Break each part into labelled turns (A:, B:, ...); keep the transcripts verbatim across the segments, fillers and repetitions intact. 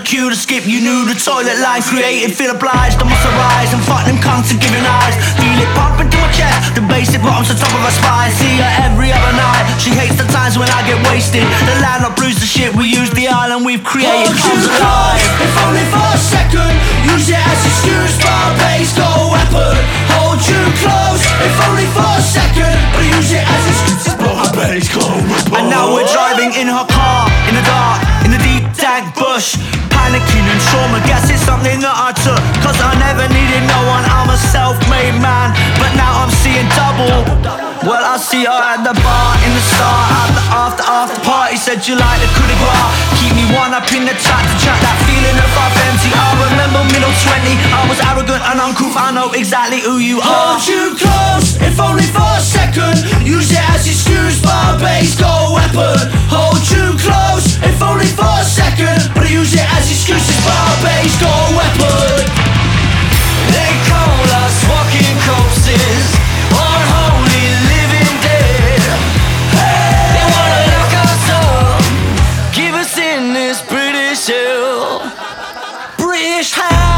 A: queue to skip. You knew the toilet line created, feel obliged. I must arise and fuck them cunts and giving eyes. Feel it pumping to my chest, the basic bottoms the top of her spine. See her every other night, she hates the times when I get wasted. The landlord brews the shit, we use the island we've created.
B: Hold you close, if only for a second. Use it as excuse for a base, go weapon. Hold you close, if only for a second. But use it as excuses for a base, go weapon.
A: And now we're driving in her car, in the dark, in the deep dank bush. Panicking and trauma, guess it's something that I took. Cause I never needed no one, I'm a self-made man. But now I'm seeing double. Well, I see her at the bar, in the star, at the after, after party. Said you like the coup de grace. Keep me one up in the chat to chat that feeling of half empty. I remember middle twenty, I was arrogant and uncouth. I know exactly who you are.
B: Hold you close, if only for a second. Use it as excuse for a base, go weapon. Hold you close, if only for a second. But use it as excuses for a base, go weapon.
A: They call us walking corpses, unholy living dead. They wanna lock us up, keep us in this British hell. British hell.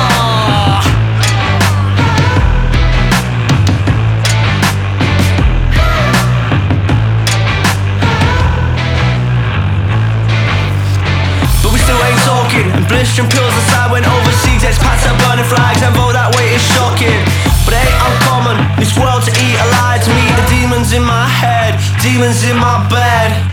A: And blistering pills aside, went overseas, expats are burning flags, and vote that way is shocking. But it ain't uncommon, this world to eat alive. To meet the demons in my head, demons in my bed.